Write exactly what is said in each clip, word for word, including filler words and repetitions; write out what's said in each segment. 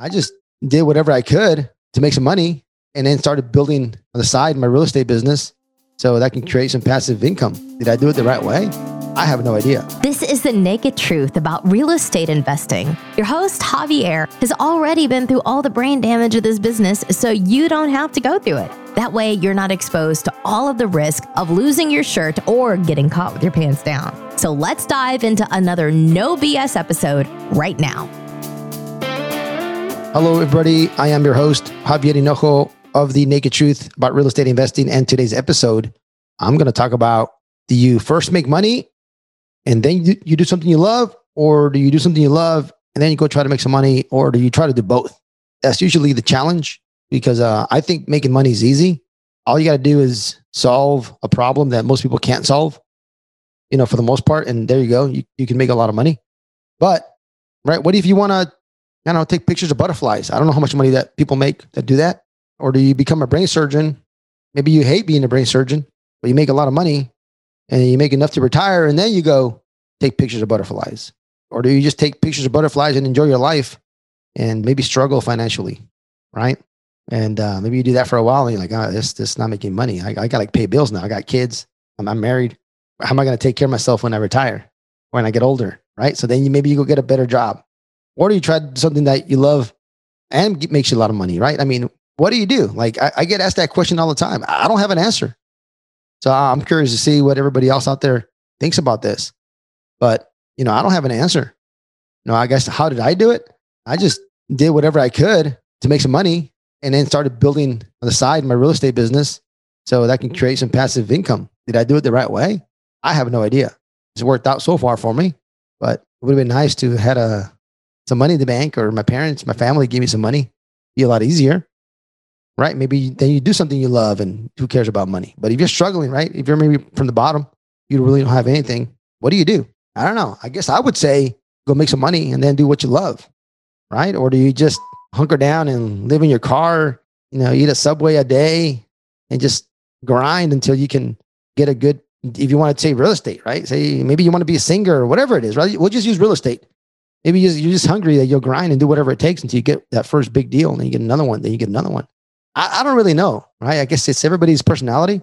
I just did whatever I could to make some money and then started building on the side my real estate business so that I can create some passive income. Did I do it the right way? I have no idea. This is the naked truth about real estate investing. Your host, Javier, has already been through all the brain damage of this business, so you don't have to go through it. That way, you're not exposed to all of the risk of losing your shirt or getting caught with your pants down. So let's dive into another no B S episode right now. Hello, everybody. I am your host, Javier Hinojo of The Naked Truth about real estate investing. And today's episode, I'm going to talk about, do you first make money and then you, you do something you love, or do you do something you love and then you go try to make some money, or do you try to do both? That's usually the challenge, because uh, I think making money is easy. All you got to do is solve a problem that most people can't solve, you know, for the most part. And there you go. You, you can make a lot of money. But, right, what if you want to, I don't know, take pictures of butterflies? I don't know how much money that people make that do that. Or do you become a brain surgeon? Maybe you hate being a brain surgeon, but you make a lot of money and you make enough to retire, and then you go take pictures of butterflies. Or do you just take pictures of butterflies and enjoy your life and maybe struggle financially, right? And uh, maybe you do that for a while and you're like, oh, this, this is not making money. I, I got to like pay bills now. I got kids. I'm, I'm married. How am I going to take care of myself when I retire, when I get older, right? So then you, maybe you go get a better job. Or do you try something that you love and get, makes you a lot of money, right? I mean, what do you do? Like, I, I get asked that question all the time. I don't have an answer. So I'm curious to see what everybody else out there thinks about this. But, you know, I don't have an answer. No, I guess, how did I do it? I just did whatever I could to make some money and then started building on the side my real estate business so that I can create some passive income. Did I do it the right way? I have no idea. It's worked out so far for me, but it would have been nice to have had a, some money in the bank, or my parents, my family give me some money. Be a lot easier, right? Maybe then you do something you love and who cares about money? But if you're struggling, right? If you're maybe from the bottom, you really don't have anything. What do you do? I don't know. I guess I would say go make some money and then do what you love, right? Or do you just hunker down and live in your car, you know, eat a Subway a day and just grind until you can get a good, if you want to say real estate, right? Say maybe you want to be a singer or whatever it is, right? We'll just use real estate. Maybe you're just hungry that you'll grind and do whatever it takes until you get that first big deal, and then you get another one, then you get another one. I, I don't really know, right? I guess it's everybody's personality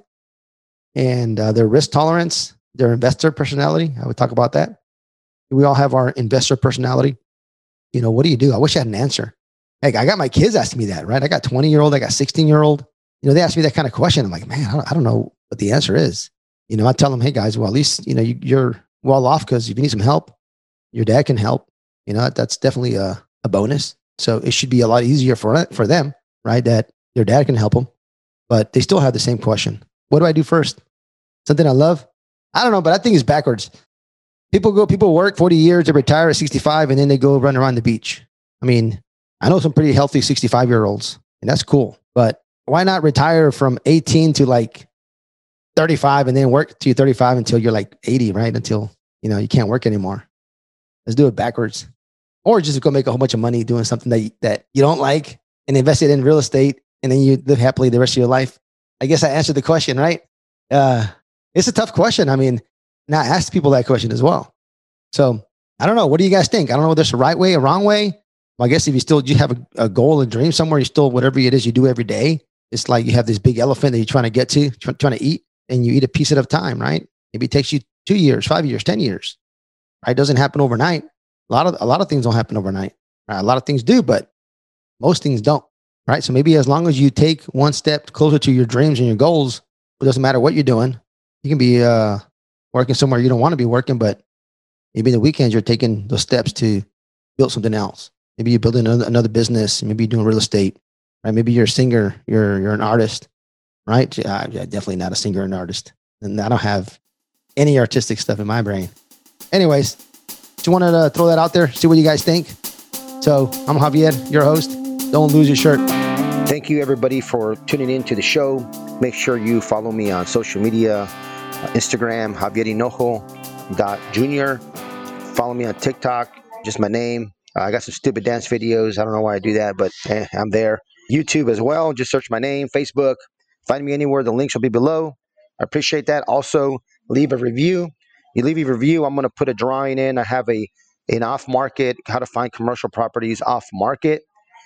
and uh, their risk tolerance, their investor personality. I would talk about that. We all have our investor personality. You know, what do you do? I wish I had an answer. Like, I got my kids asking me that, right? I got twenty year old, I got sixteen year old. You know, they ask me that kind of question. I'm like, man, I don't, I don't know what the answer is. You know, I tell them, hey guys, well, at least, you know, you, you're well off, because if you need some help, your dad can help. You know, that's definitely a, a bonus. So it should be a lot easier for, for them, right? That their dad can help them, but they still have the same question. What do I do first? Something I love? I don't know, but I think it's backwards. People go, people work forty years, they retire at sixty-five, and then they go run around the beach. I mean, I know some pretty healthy sixty-five year olds, and that's cool, but why not retire from eighteen to like thirty-five and then work till you're thirty-five until you're like eighty, right? Until, you know, you can't work anymore. Let's do it backwards. Or just go make a whole bunch of money doing something that you, that you don't like and invest it in real estate, and then you live happily the rest of your life. I guess I answered the question, right? Uh, it's a tough question. I mean, now I ask people that question as well. So I don't know. What do you guys think? I don't know if there's a right way, a wrong way. Well, I guess if you still, you have a, a goal, a dream somewhere, you still, whatever it is you do every day, it's like you have this big elephant that you're trying to get to, try, trying to eat, and you eat a piece at a time, right? Maybe it takes you two years, five years, ten years, right? It doesn't happen overnight. A lot of, a lot of things don't happen overnight, right? A lot of things do, but most things don't, right? So maybe as long as you take one step closer to your dreams and your goals, it doesn't matter what you're doing. You can be uh, working somewhere you don't want to be working, but maybe in the weekends you're taking those steps to build something else. Maybe you're building another, another business. Maybe you're doing real estate, right? Maybe you're a singer. You're you're an artist, right? Uh, yeah, definitely not a singer, an artist, and I don't have any artistic stuff in my brain. Anyways, just wanted to throw that out there. See what you guys think. So I'm Javier, your host. Don't lose your shirt. Thank you, everybody, for tuning in to the show. Make sure you follow me on social media, uh, Instagram, Javier Hinojo dot junior. Follow me on TikTok, just my name. Uh, I got some stupid dance videos. I don't know why I do that, but eh, I'm there. YouTube as well. Just search my name. Facebook. Find me anywhere. The links will be below. I appreciate that. Also, leave a review. You leave a review, I'm going to put a drawing in. I have a an off market, how to find commercial properties off market.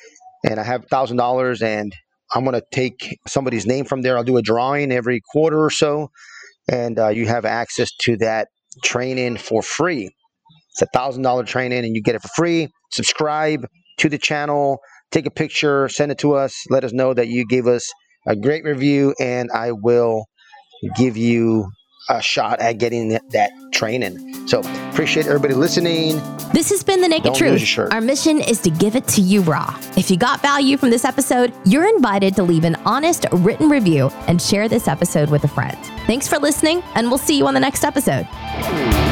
and I have one thousand dollars, and I'm going to take somebody's name from there. I'll do a drawing every quarter or so, and uh, you have access to that training for free. It's a one thousand dollars training, and you get it for free. Subscribe to the channel, take a picture, send it to us. Let us know that you gave us a great review, and I will give you a shot at getting that, that training. So appreciate everybody listening. This has been The Naked Don't lose your Truth. shirt. Our mission is to give it to you raw. If you got value from this episode, you're invited to leave an honest written review and share this episode with a friend. Thanks for listening, and we'll see you on the next episode.